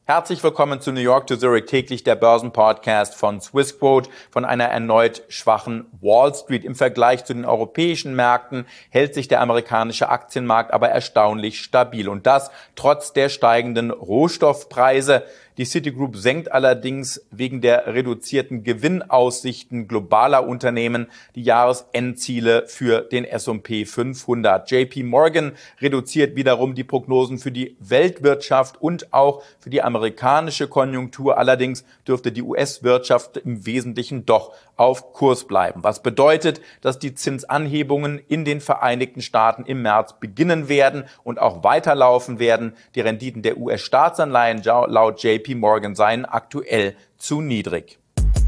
Herzlich willkommen zu New York to Zurich, täglich der Börsenpodcast von Swissquote. Von einer erneut schwachen Wall Street. Im Vergleich zu den europäischen Märkten hält sich der amerikanische Aktienmarkt aber erstaunlich stabil. Und das trotz der steigenden Rohstoffpreise. Die Citigroup senkt allerdings wegen der reduzierten Gewinnaussichten globaler Unternehmen die Jahresendziele für den S&P 500. JP Morgan reduziert wiederum die Prognosen für die Weltwirtschaft und auch für die amerikanische Konjunktur. Allerdings dürfte die US-Wirtschaft im Wesentlichen doch auf Kurs bleiben. Was bedeutet, dass die Zinsanhebungen in den Vereinigten Staaten im März beginnen werden und auch weiterlaufen werden. Die Renditen der US-Staatsanleihen laut JP Morgan seien aktuell zu niedrig.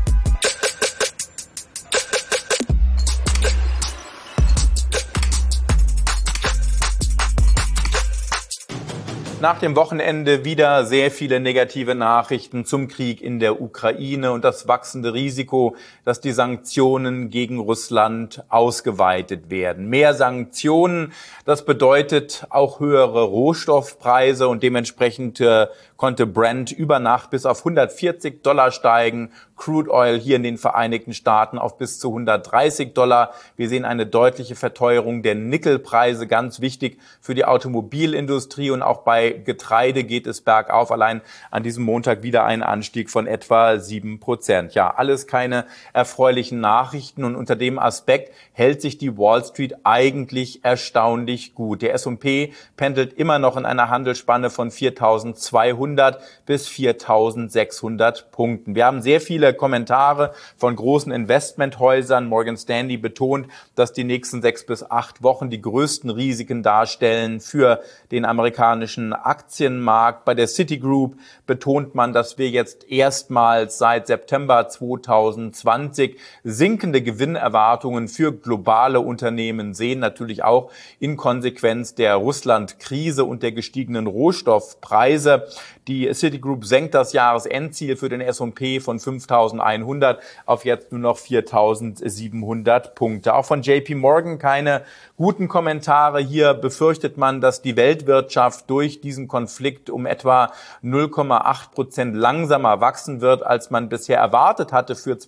Nach dem Wochenende wieder sehr viele negative Nachrichten zum Krieg in der Ukraine und das wachsende Risiko, dass die Sanktionen gegen Russland ausgeweitet werden. Mehr Sanktionen, das bedeutet auch höhere Rohstoffpreise und dementsprechend konnte Brent über Nacht bis auf $140 steigen. Crude Oil hier in den Vereinigten Staaten auf bis zu $130. Wir sehen eine deutliche Verteuerung der Nickelpreise, ganz wichtig für die Automobilindustrie, und auch bei Getreide geht es bergauf. Allein an diesem Montag wieder ein Anstieg von etwa 7%. Ja, alles keine erfreulichen Nachrichten, und unter dem Aspekt hält sich die Wall Street eigentlich erstaunlich gut. Der S&P pendelt immer noch in einer Handelsspanne von 4.200 bis 4.600 Punkten. Wir haben sehr viele Kommentare von großen Investmenthäusern. Morgan Stanley betont, dass die nächsten 6 bis 8 Wochen die größten Risiken darstellen für den amerikanischen Aktienmarkt. Bei der Citigroup betont man, dass wir jetzt erstmals seit September 2020 sinkende Gewinnerwartungen für globale Unternehmen sehen. Natürlich auch in Konsequenz der Russland-Krise und der gestiegenen Rohstoffpreise. Die Citigroup senkt das Jahresendziel für den S&P von 5.100 auf jetzt nur noch 4.700 Punkte. Auch von JP Morgan keine guten Kommentare. Hier befürchtet man, dass die Weltwirtschaft durch diesen Konflikt um etwa 0,8% langsamer wachsen wird, als man bisher erwartet hatte für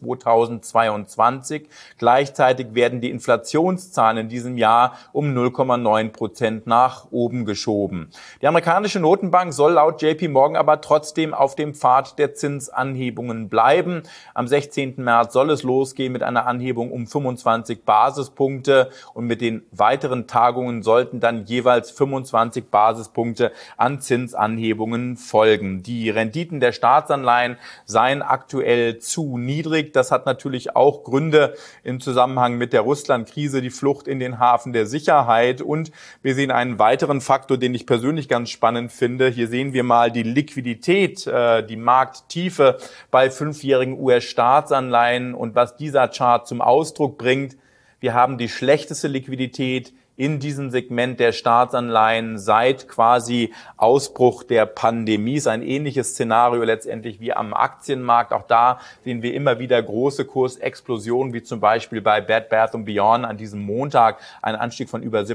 2022. Gleichzeitig werden die Inflationszahlen in diesem Jahr um 0,9% nach oben geschoben. Die amerikanische Notenbank soll laut JP Morgan aber trotzdem auf dem Pfad der Zinsanhebungen bleiben. Am 16. März soll es losgehen mit einer Anhebung um 25 Basispunkte, und mit den weiteren Tagungen sollten dann jeweils 25 Basispunkte an Zinsanhebungen folgen. Die Renditen der Staatsanleihen seien aktuell zu niedrig. Das hat natürlich auch Gründe im Zusammenhang mit der Russland-Krise, die Flucht in den Hafen der Sicherheit. Und wir sehen einen weiteren Faktor, den ich persönlich ganz spannend finde. Hier sehen wir mal die Liquidität, die Markttiefe bei 5-jährigen US-Staatsanleihen, und was dieser Chart zum Ausdruck bringt: Wir haben die schlechteste Liquidität in diesem Segment der Staatsanleihen seit quasi Ausbruch der Pandemie. Ist ein ähnliches Szenario letztendlich wie am Aktienmarkt. Auch da sehen wir immer wieder große Kursexplosionen, wie zum Beispiel bei Bed Bath & Beyond an diesem Montag, ein Anstieg von über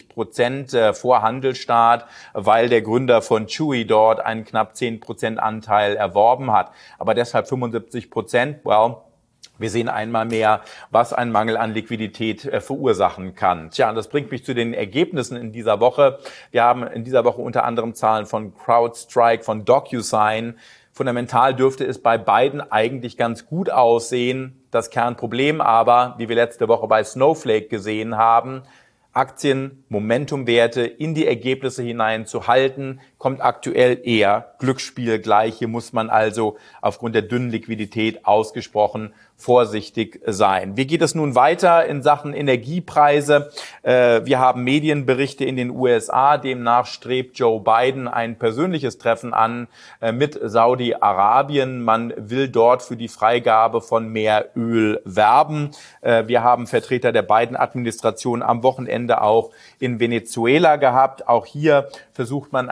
70% vor Handelsstart, weil der Gründer von Chewy dort einen knapp 10% Anteil erworben hat. Aber deshalb 75%, well, wir sehen einmal mehr, was ein Mangel an Liquidität verursachen kann. Tja, und das bringt mich zu den Ergebnissen in dieser Woche. Wir haben in dieser Woche unter anderem Zahlen von CrowdStrike, von DocuSign. Fundamental dürfte es bei beiden eigentlich ganz gut aussehen. Das Kernproblem aber, wie wir letzte Woche bei Snowflake gesehen haben, Aktien, Momentumwerte in die Ergebnisse hinein zu halten, kommt aktuell eher Glücksspielgleich. Hier muss man also aufgrund der dünnen Liquidität ausgesprochen vorsichtig sein. Wie geht es nun weiter in Sachen Energiepreise? Wir haben Medienberichte in den USA. Demnach strebt Joe Biden ein persönliches Treffen an mit Saudi-Arabien. Man will dort für die Freigabe von mehr Öl werben. Wir haben Vertreter der Biden-Administration am Wochenende auch in Venezuela gehabt. Auch hier versucht man, einen Weg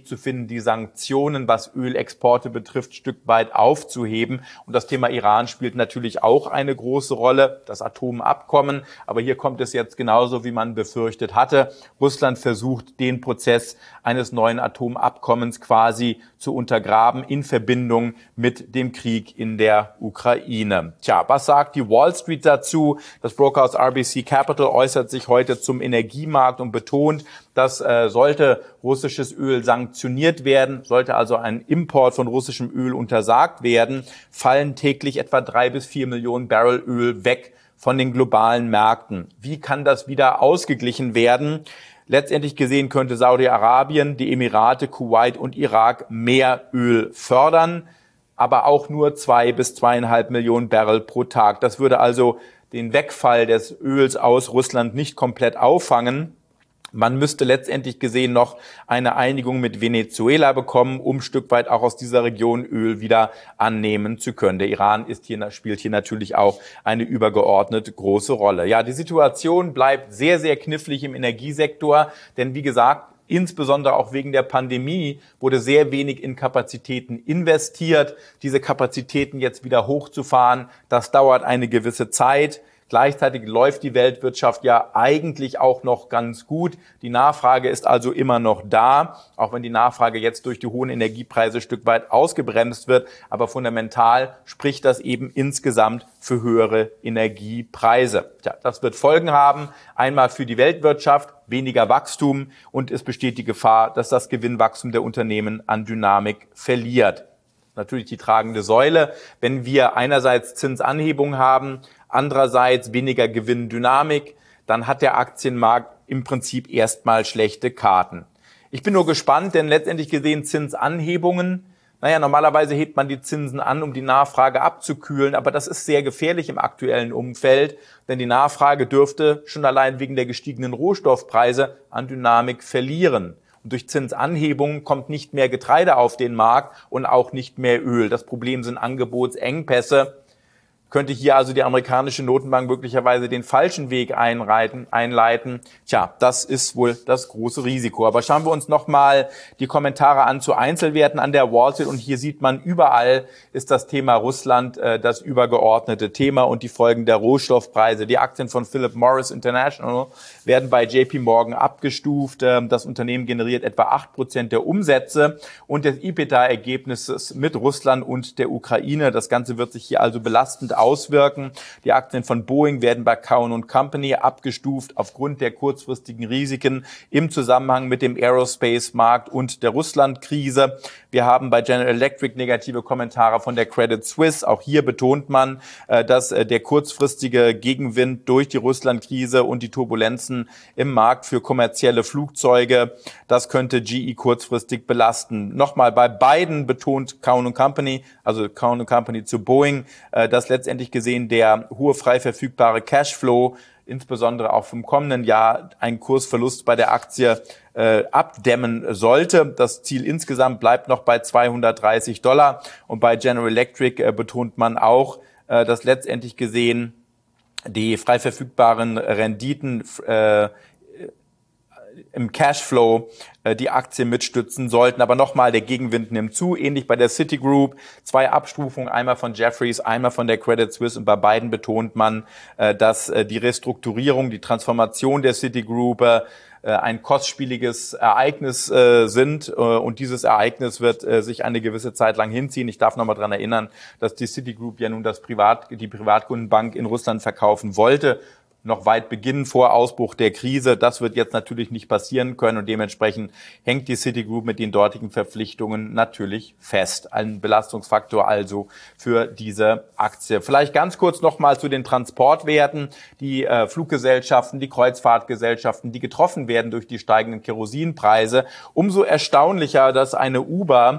Weg zu finden, die Sanktionen, was Ölexporte betrifft, ein Stück weit aufzuheben. Und das Thema Iran spielt natürlich auch eine große Rolle, das Atomabkommen. Aber hier kommt es jetzt genauso, wie man befürchtet hatte. Russland versucht, den Prozess eines neuen Atomabkommens quasi zu untergraben in Verbindung mit dem Krieg in der Ukraine. Tja, was sagt die Wall Street dazu? Das Brokerhaus RBC Capital äußert sich heute zum Energiemarkt und betont, dass sollte russisches Öl sanktioniert werden, sollte also ein Import von russischem Öl untersagt werden, fallen täglich etwa 3 bis 4 Millionen Barrel Öl weg von den globalen Märkten. Wie kann das wieder ausgeglichen werden? Letztendlich gesehen könnte Saudi-Arabien, die Emirate, Kuwait und Irak mehr Öl fördern, aber auch nur 2 bis 2,5 Millionen Barrel pro Tag. Das würde also den Wegfall des Öls aus Russland nicht komplett auffangen. Man müsste letztendlich gesehen noch eine Einigung mit Venezuela bekommen, um ein Stück weit auch aus dieser Region Öl wieder annehmen zu können. Der Iran spielt hier natürlich auch eine übergeordnet große Rolle. Ja, die Situation bleibt sehr, sehr knifflig im Energiesektor, denn wie gesagt, insbesondere auch wegen der Pandemie wurde sehr wenig in Kapazitäten investiert. Diese Kapazitäten jetzt wieder hochzufahren, das dauert eine gewisse Zeit. Gleichzeitig läuft die Weltwirtschaft ja eigentlich auch noch ganz gut. Die Nachfrage ist also immer noch da, auch wenn die Nachfrage jetzt durch die hohen Energiepreise ein Stück weit ausgebremst wird. Aber fundamental spricht das eben insgesamt für höhere Energiepreise. Tja, das wird Folgen haben. Einmal für die Weltwirtschaft, weniger Wachstum, und es besteht die Gefahr, dass das Gewinnwachstum der Unternehmen an Dynamik verliert. Natürlich die tragende Säule, wenn wir einerseits Zinsanhebungen haben, andererseits weniger Gewinndynamik, dann hat der Aktienmarkt im Prinzip erstmal schlechte Karten. Ich bin nur gespannt, denn letztendlich gesehen Zinsanhebungen, normalerweise hebt man die Zinsen an, um die Nachfrage abzukühlen, aber das ist sehr gefährlich im aktuellen Umfeld, denn die Nachfrage dürfte schon allein wegen der gestiegenen Rohstoffpreise an Dynamik verlieren. Und durch Zinsanhebungen kommt nicht mehr Getreide auf den Markt und auch nicht mehr Öl. Das Problem sind Angebotsengpässe. Könnte hier also die amerikanische Notenbank möglicherweise den falschen Weg einleiten? Tja, das ist wohl das große Risiko. Aber schauen wir uns nochmal die Kommentare an zu Einzelwerten an der Wall Street. Und hier sieht man, überall ist das Thema Russland das übergeordnete Thema und die Folgen der Rohstoffpreise. Die Aktien von Philip Morris International werden bei JP Morgan abgestuft. Das Unternehmen generiert etwa 8% der Umsätze und des EBITDA-Ergebnisses mit Russland und der Ukraine. Das Ganze wird sich hier also belastend auswirken. Die Aktien von Boeing werden bei Cowen & Company abgestuft aufgrund der kurzfristigen Risiken im Zusammenhang mit dem Aerospace-Markt und der Russland-Krise. Wir haben bei General Electric negative Kommentare von der Credit Suisse. Auch hier betont man, dass der kurzfristige Gegenwind durch die Russland-Krise und die Turbulenzen im Markt für kommerzielle Flugzeuge, das könnte GE kurzfristig belasten. Nochmal, bei beiden betont Cowen & Company, also Cowen & Company zu Boeing, dass letztendlich gesehen der hohe frei verfügbare Cashflow, insbesondere auch vom kommenden Jahr, einen Kursverlust bei der Aktie abdämmen sollte. Das Ziel insgesamt bleibt noch bei $230. Und bei General Electric betont man auch, dass letztendlich gesehen die frei verfügbaren Renditen im Cashflow die Aktien mitstützen sollten. Aber nochmal, der Gegenwind nimmt zu. Ähnlich bei der Citigroup. 2 Abstufungen, einmal von Jefferies, einmal von der Credit Suisse. Und bei beiden betont man, dass die Restrukturierung, die Transformation der Citigroup ein kostspieliges Ereignis sind. Und dieses Ereignis wird sich eine gewisse Zeit lang hinziehen. Ich darf nochmal daran erinnern, dass die Citigroup ja nun die Privatkundenbank in Russland verkaufen wollte. Noch weit beginnen vor Ausbruch der Krise. Das wird jetzt natürlich nicht passieren können und dementsprechend hängt die Citigroup mit den dortigen Verpflichtungen natürlich fest. Ein Belastungsfaktor also für diese Aktie. Vielleicht ganz kurz nochmal zu den Transportwerten. Die Fluggesellschaften, die Kreuzfahrtgesellschaften, die getroffen werden durch die steigenden Kerosinpreise. Umso erstaunlicher, dass eine Uber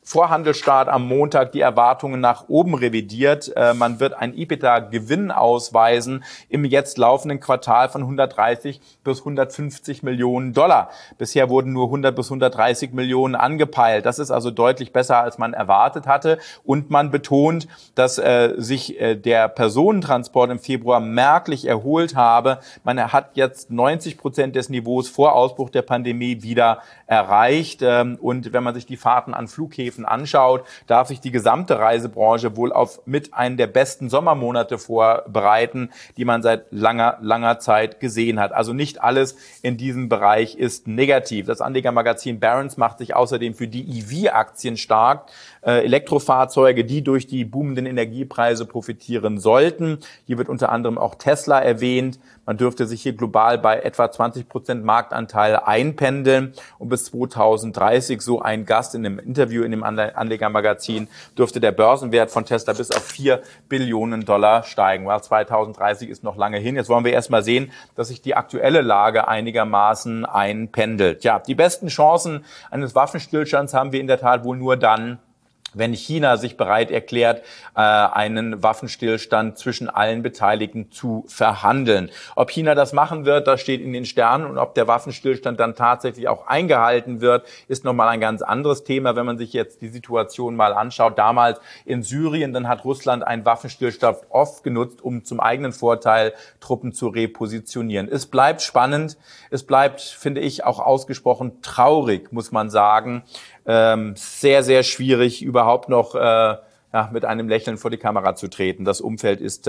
vor Handelsstart am Montag die Erwartungen nach oben revidiert. Man wird ein EBITDA-Gewinn ausweisen im jetzt laufenden Quartal von 130 bis 150 Millionen Dollar. Bisher wurden nur 100 bis 130 Millionen angepeilt. Das ist also deutlich besser, als man erwartet hatte. Und man betont, dass sich der Personentransport im Februar merklich erholt habe. Man hat jetzt 90% des Niveaus vor Ausbruch der Pandemie wieder erreicht. Und wenn man sich die Fahrten an Flughäfen anschaut, darf sich die gesamte Reisebranche wohl auf mit einen der besten Sommermonate vorbereiten, die man seit langer Zeit gesehen hat. Also nicht alles in diesem Bereich ist negativ. Das Anlegermagazin Barron's macht sich außerdem für die EV-Aktien stark. Elektrofahrzeuge, die durch die boomenden Energiepreise profitieren sollten. Hier wird unter anderem auch Tesla erwähnt. Man dürfte sich hier global bei etwa 20% Marktanteil einpendeln. Und bis 2030, so ein Gast in einem Interview in dem Anlegermagazin, dürfte der Börsenwert von Tesla bis auf 4 Billionen Dollar steigen. Weil 2030 ist noch lange hin. Jetzt wollen wir erst mal sehen, dass sich die aktuelle Lage einigermaßen einpendelt. Ja, die besten Chancen eines Waffenstillstands haben wir in der Tat wohl nur dann, wenn China sich bereit erklärt, einen Waffenstillstand zwischen allen Beteiligten zu verhandeln. Ob China das machen wird, das steht in den Sternen. Und ob der Waffenstillstand dann tatsächlich auch eingehalten wird, ist nochmal ein ganz anderes Thema. Wenn man sich jetzt die Situation mal anschaut, damals in Syrien, dann hat Russland einen Waffenstillstand oft genutzt, um zum eigenen Vorteil Truppen zu repositionieren. Es bleibt spannend. Es bleibt, finde ich, auch ausgesprochen traurig, muss man sagen. Sehr, sehr schwierig, überhaupt noch mit einem Lächeln vor die Kamera zu treten. Das Umfeld ist,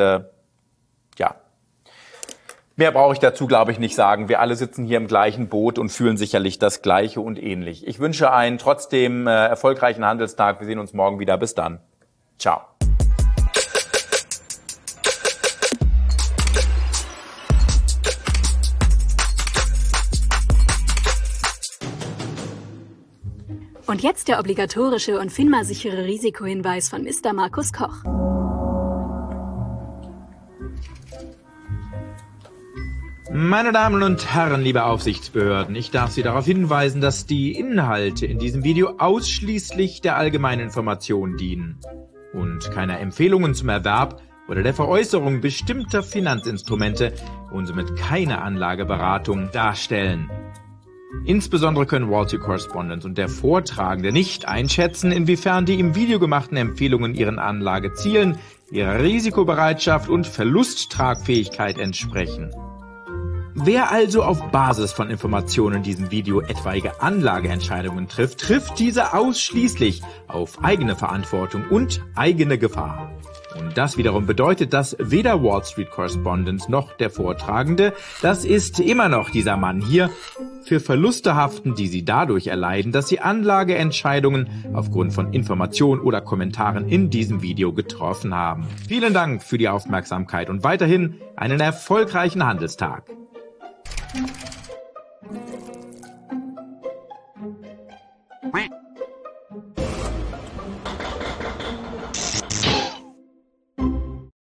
mehr brauche ich dazu, glaube ich, nicht sagen. Wir alle sitzen hier im gleichen Boot und fühlen sicherlich das Gleiche und ähnlich. Ich wünsche einen trotzdem erfolgreichen Handelstag. Wir sehen uns morgen wieder. Bis dann. Ciao. Und jetzt der obligatorische und FINMA-sichere Risikohinweis von Mr. Markus Koch. Meine Damen und Herren, liebe Aufsichtsbehörden, ich darf Sie darauf hinweisen, dass die Inhalte in diesem Video ausschließlich der allgemeinen Information dienen und keiner Empfehlungen zum Erwerb oder der Veräußerung bestimmter Finanzinstrumente und somit keine Anlageberatung darstellen. Insbesondere können Wall Street Correspondent und der Vortragende nicht einschätzen, inwiefern die im Video gemachten Empfehlungen ihren Anlagezielen, ihrer Risikobereitschaft und Verlusttragfähigkeit entsprechen. Wer also auf Basis von Informationen in diesem Video etwaige Anlageentscheidungen trifft, trifft diese ausschließlich auf eigene Verantwortung und eigene Gefahr. Und das wiederum bedeutet, dass weder Wall Street Correspondent noch der Vortragende, das ist immer noch dieser Mann hier, für Verluste haften, die sie dadurch erleiden, dass sie Anlageentscheidungen aufgrund von Informationen oder Kommentaren in diesem Video getroffen haben. Vielen Dank für die Aufmerksamkeit und weiterhin einen erfolgreichen Handelstag.